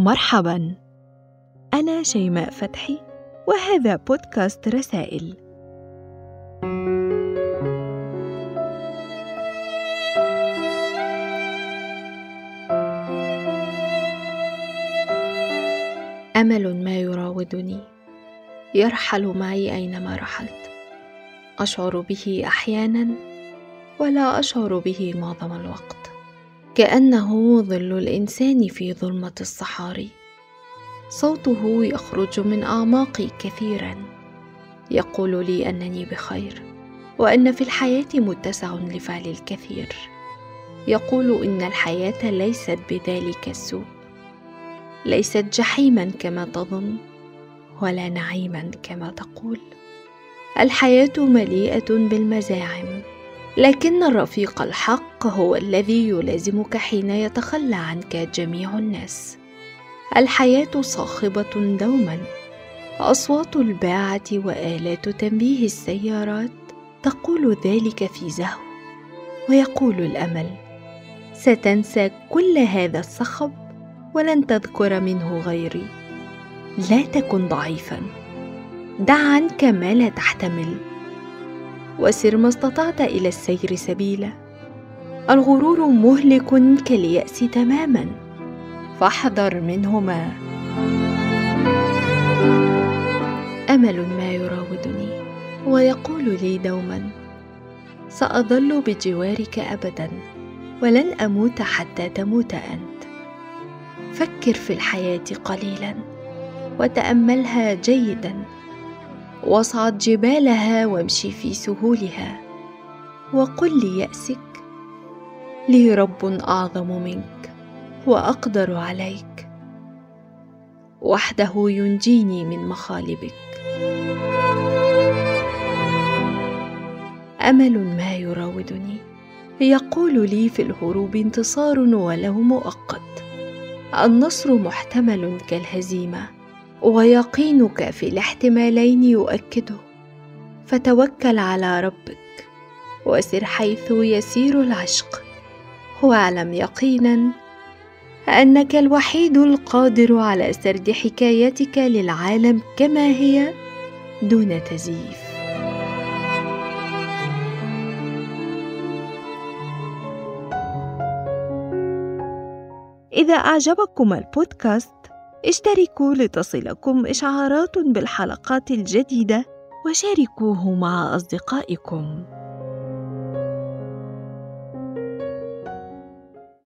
مرحباً، أنا شيماء فتحي، وهذا بودكاست رسائل. أمل ما يراودني يرحل معي أينما رحلت، أشعر به أحياناً ولا أشعر به معظم الوقت، كأنه ظل الإنسان في ظلمة الصحاري. صوته يخرج من أعماقي كثيراً، يقول لي أنني بخير وأن في الحياة متسع لفعل الكثير. يقول إن الحياة ليست بذلك السوء، ليست جحيماً كما تظن ولا نعيماً كما تقول. الحياة مليئة بالمزاعم، لكن الرفيق الحق هو الذي يلازمك حين يتخلى عنك جميع الناس. الحياة صاخبة دوما، أصوات الباعة وآلات تنبيه السيارات تقول ذلك في زهو، ويقول الأمل ستنسى كل هذا الصخب ولن تذكر منه غيري. لا تكن ضعيفا، دع عنك ما لا تحتمل، وسر ما استطعت إلى السير سبيلا. الغرور مهلك كاليأس تماما، فاحذر منهما. أمل ما يراودني ويقول لي دوما سأظل بجوارك أبدا، ولن أموت حتى تموت أنت. فكر في الحياة قليلا وتأملها جيدا، واصعد جبالها وامشي في سهولها، وقل ليأسك لي رب أعظم منك وأقدر عليك، وحده ينجيني من مخالبك. أمل ما يراودني يقول لي في الهروب انتصار ولو مؤقت. النصر محتمل كالهزيمة، ويقينك في الاحتمالين يؤكده. فتوكل على ربك وسر حيث يسير العشق، واعلم يقينا أنك الوحيد القادر على سرد حكايتك للعالم كما هي دون تزييف. إذا أعجبكم البودكاست اشتركوا لتصلكم إشعارات بالحلقات الجديدة، وشاركوه مع أصدقائكم.